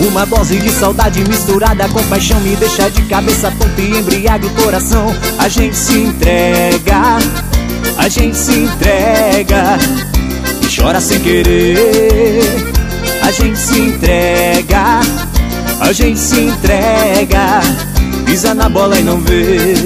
Uma dose de saudade misturada com paixão me deixa de cabeça tonta e embriaga o coração. A gente se entrega, a gente se entrega e chora sem querer. A gente se entrega, a gente se entrega, pisa na bola e não vê.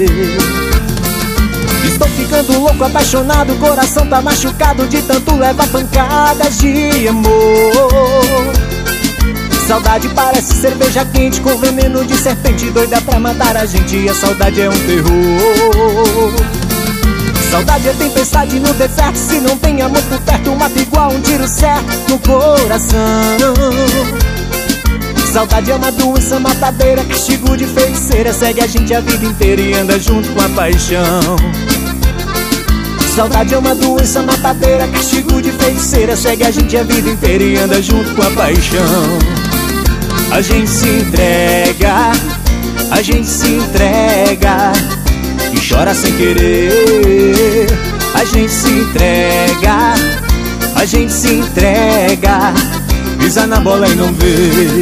Estou ficando louco, apaixonado, o coração tá machucado de tanto levar pancadas de amor. Saudade parece cerveja quente com veneno de serpente, doida pra matar a gente, e a saudade é um terror. Saudade é tempestade no deserto, se não tem amor por perto, mata igual um tiro certo no coração. Saudade é uma doença matadeira, castigo de feiticeira, segue a gente a vida inteira e anda junto com a paixão. Saudade é uma doença matadeira, castigo de feiticeira, segue a gente a vida inteira e anda junto com a paixão. A gente se entrega, a gente se entrega e chora sem querer. A gente se entrega, a gente se entrega, pisa na bola e não vê.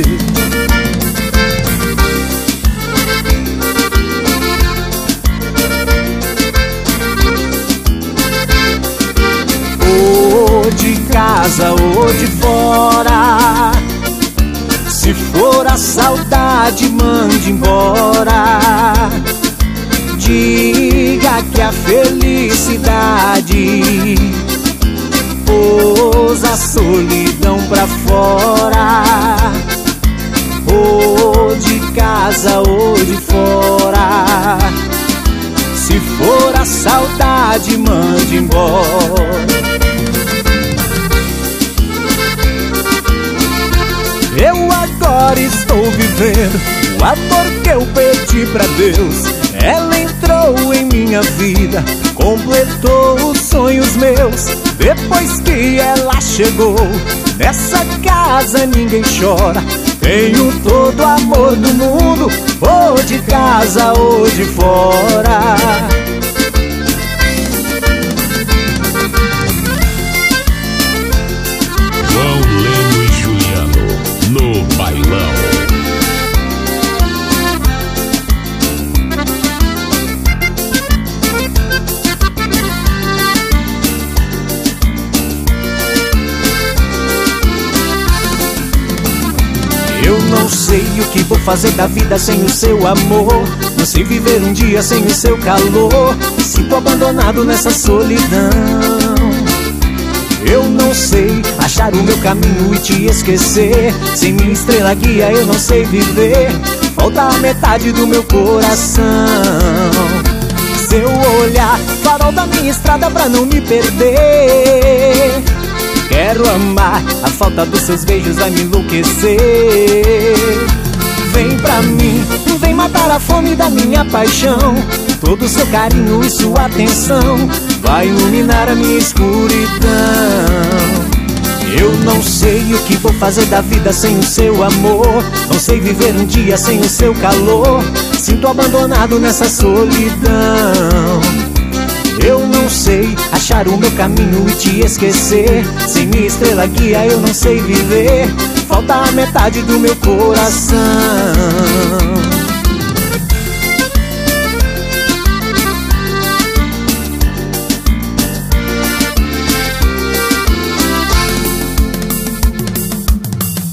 Ou de casa ou de fora, se for a saudade, mande embora. Diga que a felicidade pôs a solidão pra fora. Ou de casa ou de fora, se for a saudade, mande embora. Eu agora estou vivendo o amor que eu pedi pra Deus. Ela entrou em minha vida, completou os sonhos meus. Depois que ela chegou, nessa casa ninguém chora. Tenho todo o amor do mundo, ou de casa ou de fora. João Leno e Juliano no bailão. Eu não sei o que vou fazer da vida sem o seu amor. Não sei viver um dia sem o seu calor. Me sinto abandonado nessa solidão. Eu não sei achar o meu caminho e te esquecer. Sem minha estrela guia eu não sei viver. Falta a metade do meu coração. Seu olhar, farol da minha estrada pra não me perder. Quero amar, a falta dos seus beijos vai me enlouquecer. Vem pra mim, vem matar a fome da minha paixão. Todo o seu carinho e sua atenção vai iluminar a minha escuridão. Eu não sei o que vou fazer da vida sem o seu amor. Não sei viver um dia sem o seu calor. Sinto abandonado nessa solidão. Eu não sei achar o meu caminho e te esquecer. Sem minha estrela guia eu não sei viver. Falta a metade do meu coração.